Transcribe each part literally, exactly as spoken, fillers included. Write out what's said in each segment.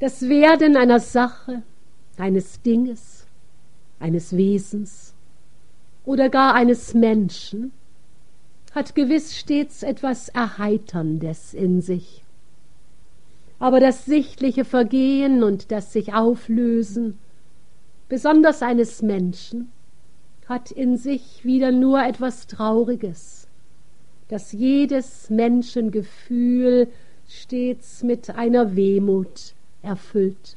Das Werden einer Sache, eines Dinges, eines Wesens oder gar eines Menschen hat gewiss stets etwas Erheiterndes in sich. Aber das sichtliche Vergehen und das sich Auflösen, besonders eines Menschen, hat in sich wieder nur etwas Trauriges, das jedes Menschengefühl stets mit einer Wehmut erfüllt.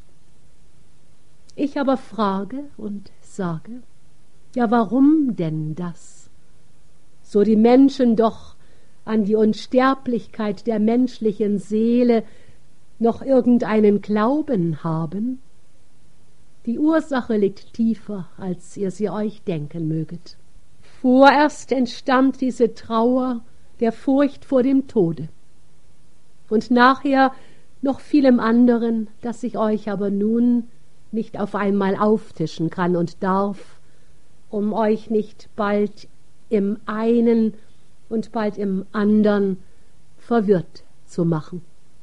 Ich aber frage und sage, ja, warum denn das? So die Menschen doch an die Unsterblichkeit der menschlichen Seele noch irgendeinen Glauben haben? Die Ursache liegt tiefer, als ihr sie euch denken möget. Vorerst entstand diese Trauer der Furcht vor dem Tode und nachher noch vielem anderen, das ich euch aber nun nicht auf einmal auftischen kann und darf, um euch nicht bald im einen und bald im andern verwirrt zu machen.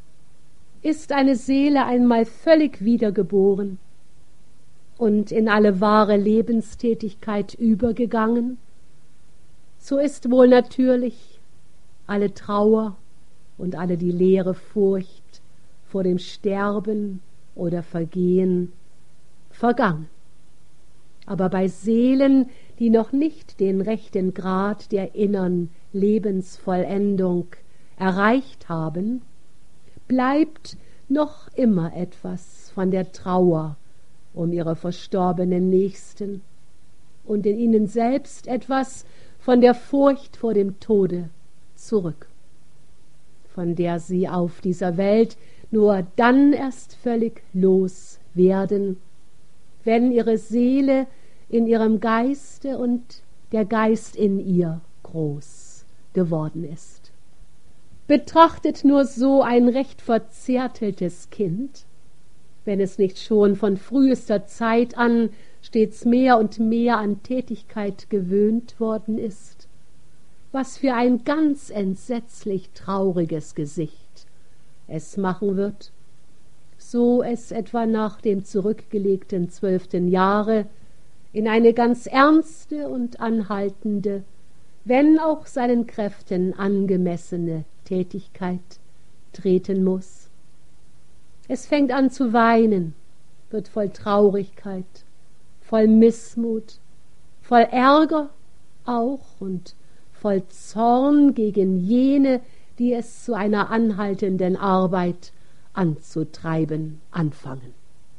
Ist eine Seele einmal völlig wiedergeboren und in alle wahre Lebenstätigkeit übergegangen, so ist wohl natürlich alle Trauer und alle die leere Furcht vor dem Sterben oder Vergehen vergangen. Aber bei Seelen, die noch nicht den rechten Grad der innern Lebensvollendung erreicht haben, bleibt noch immer etwas von der Trauer um ihre verstorbenen Nächsten und in ihnen selbst etwas von der Furcht vor dem Tode zurück, von der sie auf dieser Welt nur dann erst völlig los werden, wenn ihre Seele in ihrem Geiste und der Geist in ihr groß geworden ist. Betrachtet nur so ein recht verzärteltes Kind, wenn es nicht schon von frühester Zeit an stets mehr und mehr an Tätigkeit gewöhnt worden ist, was für ein ganz entsetzlich trauriges Gesicht es machen wird, so es etwa nach dem zurückgelegten zwölften Jahre in eine ganz ernste und anhaltende, wenn auch seinen Kräften angemessene Tätigkeit treten muss. Es fängt an zu weinen, wird voll Traurigkeit, voll Missmut, voll Ärger auch und voll Zorn gegen jene, die es zu einer anhaltenden Arbeit anzutreiben anfangen.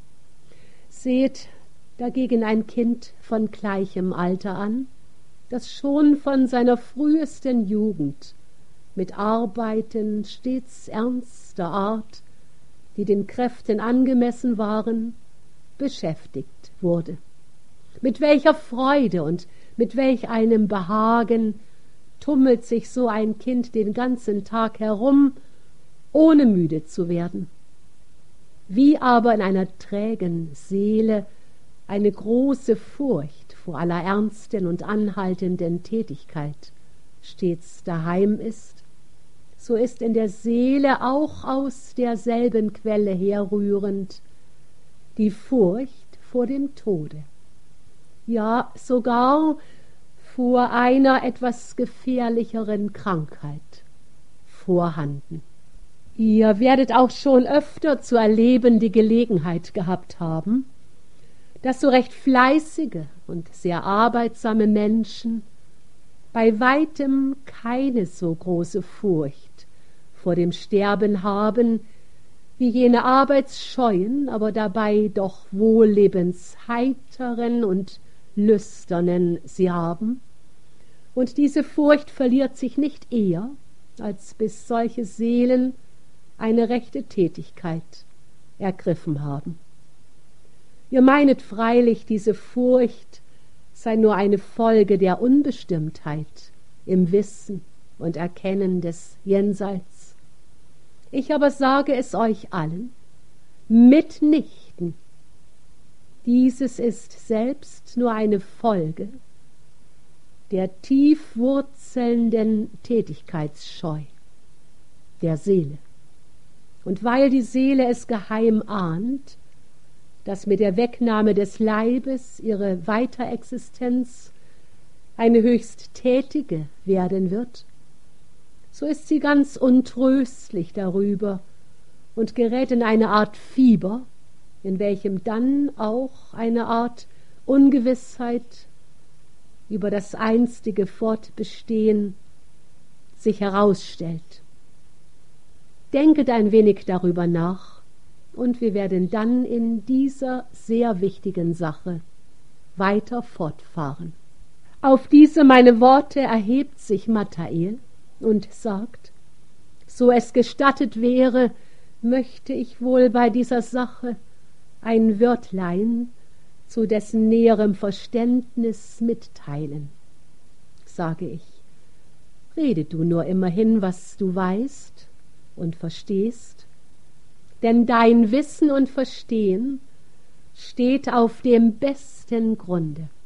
Seht dagegen ein Kind von gleichem Alter an, das schon von seiner frühesten Jugend mit Arbeiten stets ernster Art, die den Kräften angemessen waren, beschäftigt wurde. Mit welcher Freude und mit welch einem Behagen tummelt sich so ein Kind den ganzen Tag herum, ohne müde zu werden. Wie aber in einer trägen Seele eine große Furcht vor aller ernsten und anhaltenden Tätigkeit stets daheim ist, so ist in der Seele auch aus derselben Quelle herrührend die Furcht vor dem Tode, ja sogar vor einer etwas gefährlicheren Krankheit vorhanden. Ihr werdet auch schon öfter zu erleben die Gelegenheit gehabt haben, dass so recht fleißige und sehr arbeitsame Menschen bei weitem keine so große Furcht vor dem Sterben haben, wie jene arbeitsscheuen, aber dabei doch wohllebensheiteren und lüsternen sie haben. Und diese Furcht verliert sich nicht eher, als bis solche Seelen eine rechte Tätigkeit ergriffen haben. Ihr meinet freilich, diese Furcht sei nur eine Folge der Unbestimmtheit im Wissen und Erkennen des Jenseits. Ich aber sage es euch allen, mitnichten. Dieses ist selbst nur eine Folge der tief wurzelnden Tätigkeitsscheu der Seele. und weil die Seele es geheim ahnt, dass mit der Wegnahme des Leibes ihre Weiterexistenz eine höchst tätige werden wird, so ist sie ganz untröstlich darüber und gerät in eine Art Fieber, in welchem dann auch eine Art Ungewissheit über das einstige Fortbestehen sich herausstellt. Denket ein wenig darüber nach, und wir werden dann in dieser sehr wichtigen Sache weiter fortfahren. Auf diese meine Worte erhebt sich Mathael und sagt: So es gestattet wäre, möchte ich wohl bei dieser Sache ein Wörtlein zu dessen näherem Verständnis mitteilen. Sage ich: Rede du nur immerhin, was du weißt und verstehst, denn dein Wissen und Verstehen steht auf dem besten Grunde.